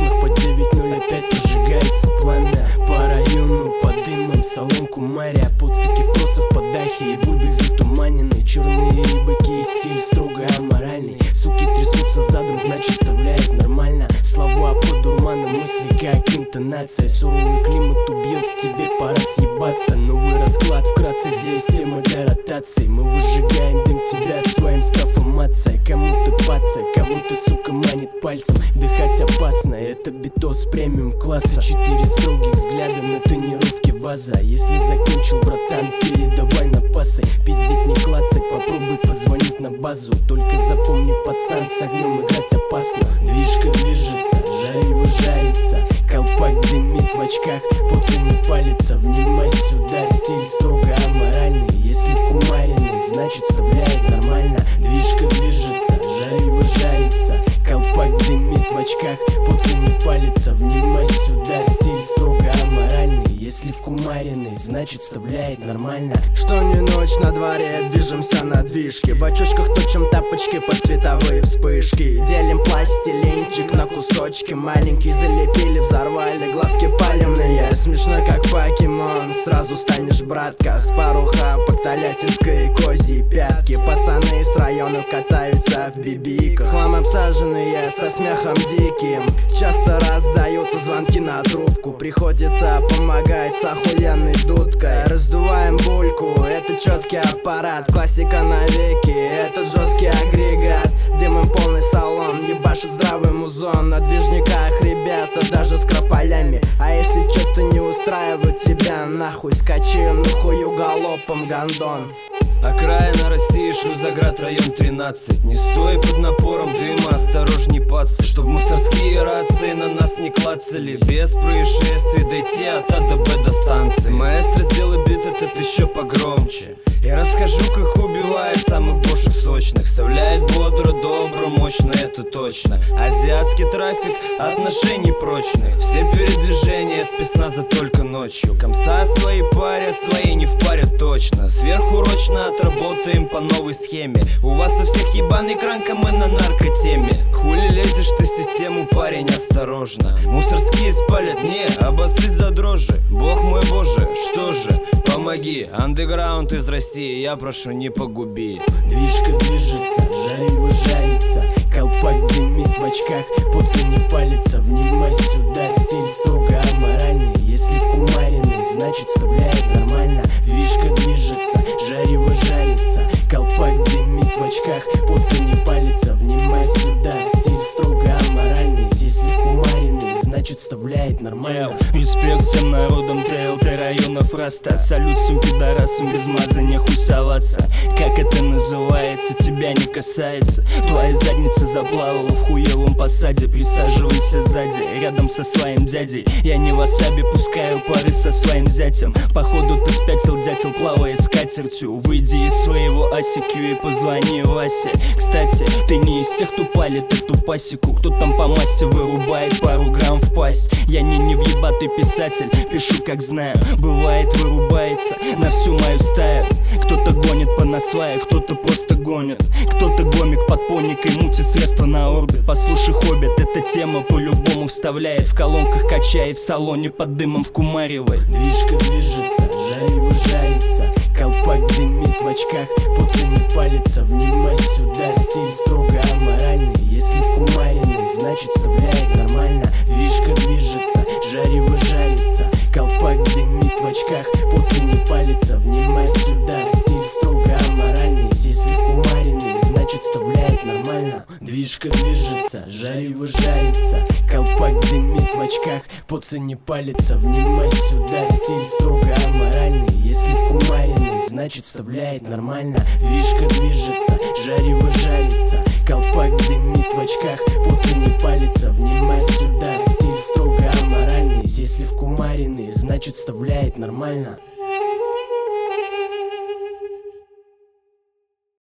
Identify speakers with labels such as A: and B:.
A: окнах по 9:05 разжигается пламя. По району под дымом соломку моря, пуцики в косах по дахе и бульбик затуманенный. Черные быки и стиль строго аморальный. Суки трясутся задом, значит вставляет нормально. Слова под дурманом, мысли как интонация. Суровый климат убьет, тебе пора съебаться. Новый расклад вкратце, здесь тема для ротации. Мы выжигаем дым тебя своим стафом мация. Кому ты паца, кого ты, сука, манит пальцем. Дыхать опасно, это битос премиум класса. 4 строгих взгляда на тренировке ваза. Если закончил, братан, передавай на пасы. Пиздить не клацать, попробуй позвонить на базу. Только запомни, пацан, с огнем играть опасно. Движка движется, жарево жарится. Колпак дымит в очках, пуцы не палится. Внимай сюда, стиль строго аморальный. Если вкумаренный, значит вставляет нормально. Движка движется, жарево жарится. Колпак дымит в очках, пуцы не палится. Внимай сюда, стиль строго аморальный. Если вкумаренный, значит вставляет нормально.
B: Что не ночь на дворе, движемся на движке. В бачочках точим тапочки под световые вспышки. Делим пластилинчик на кусочки маленькие. Залепили, взорвали, глазки палевные. Смешной как покемон, сразу станешь братка. С пару хапок, тольяттинской козьи пятки. Пацаны с районов катаются в бибиках. Хлам обсаженные, со смехом диким. Часто раздаются звонки на трубку. Приходится помогать с охуенной дудкой. Раздуваем бульку, это четкий аппарат. Классика навеки, этот жесткий агрегат. Дымом полный салон, ебашит здравый музон. На движниках ребята даже с крополями. А если что-то не устраивает тебя, нахуй скачи, нахую галопом гондон.
C: Окраина России, Шлюзоград, район 13. Не стой под напором дыма, осторожней, пацы. Чтоб мусорские рации на нас не клацали. Без происшествий дойти от А до Б до станции. Маэстро, сделай бит этот еще погромче. Я расскажу, как убивает самых бошек сочных. Вставляет бодро, добро, мощно, это точно. Азиатский трафик, отношений прочных. Все передвижения спецназа только ночью. Комса свои паря, свои не в паре точно. Сверхурочно отработаем по новой схеме. У вас у всех ебаный кранка, мы на наркотеме. Хули лезешь ты в систему, парень, осторожно. Мусорские спалят, не, обострись до дрожи. Бог мой боже, что же, помоги. Андеграунд из России, я прошу, не погуби.
A: Движка движется, жарево жарится. Колпак дымит в очках, пуцы не палится. Внимай сюда, стиль строго аморальный. Если вкумаренный, значит вставляет нормально. Движка движется, жарево жарится. Колпак дымит в очках, пуцы не палится. Внимай сюда, стиль строго аморальный. Если вкумаренный, значит вставляет нормально.
D: Респект всем народам ТЛТ районов Раста. Салют всем пидорасам, без мазания хуй соваться. Как это называется, тебя не касается. Твоя задница заплавала в хуевом посаде. Присаживайся сзади, рядом со своим дядей. Я не васаби, пускаю пары со своим зятем. Походу ты спятил, дятел, плавая скатертью. Выйди из своего асикю и позвони Васе. Кстати, ты не из тех, кто палит эту пасеку. Кто там по масти вырубает пару грамм в пасть. Я не въебатый писатель, пишу как знаю. Бывает вырубается на всю мою стаю. Кто-то гонит по насвае, кто-то просто гонит. Кто-то гомик под поникой мутит средства на орбит. Послушай, хоббит, эта тема по-любому вставляет. В колонках качает, в салоне под дымом вкумаривает.
A: Движка движется, жарево жарится. Колпак дымит в очках, пуцы не палится. Внимай сюда, стиль строго аморальный. Если вкумаренный, значит вставляет нормально. Движка движется, жарево жарится. Колпак дымит в очках, пуцы не палится. Внимай сюда, стиль строго аморальный. Если вкумаренный, значит вставляет нормально. Движка движется, жарево жарится. Колпак дымит в очках, пуцы не палится. Внимай сюда, стиль строго аморальный. Если вкумаренный, значит вставляет нормально. Движка движется, жарево жарится. Колпак дымит в очках, пуцы не палится. Внимай сюда, стиль строго аморальный. Если вкумаренный, значит вставляет нормально.